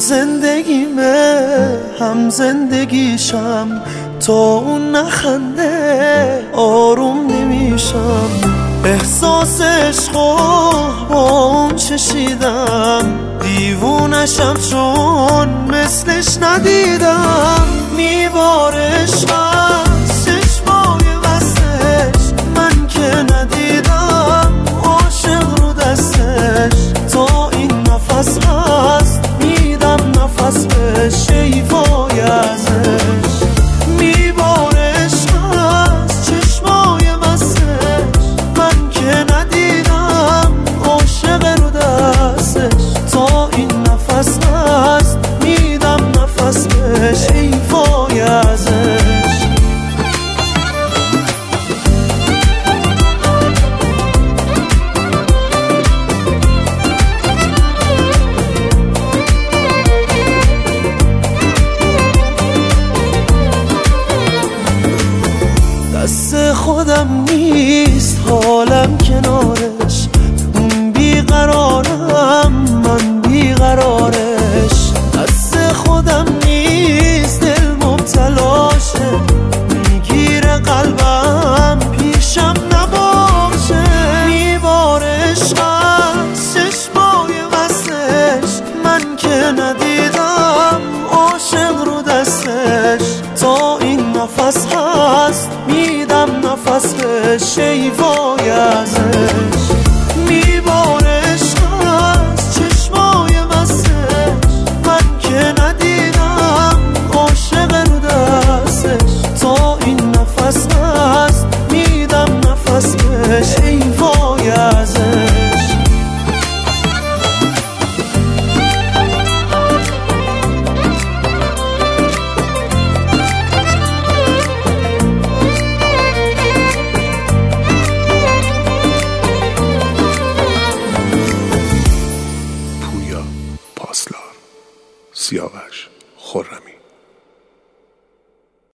زندگیمه هم زندگیشم، تا اون نخنده آروم نمیشم. احساس عشقو با اون چشیدم، دیوونشم چون مثلش ندیدم. میباره عشق از چشمای وستش، من که ندیدم عاشق رو دستش. تا این نفس هست میدم نفس بهش، شیفای ازش. میباره عشق از چشمای وستش، من که ندیدم عاشق رو دستش. تا این نفس هست میدم نفس بهش، شیفای ازش. دست خودم نیست حالم کنارش، اون بیقرارم من بیقرارش. دست خودم نیست دل مبتلاشه، میگیره قلبم پیشم نباشه. میباره عشق از چشمای وصلش، من که ندیدم عاشق رو دستش. تا این نفس هست میدم نفس به شیفای ازش. میباره عشق از چشمای وصلش، من که ندیدم عاشق رو دستش. تا این نفس هست میدم نفس به شیفای ازش. پاسلار، سیاوش خرمی.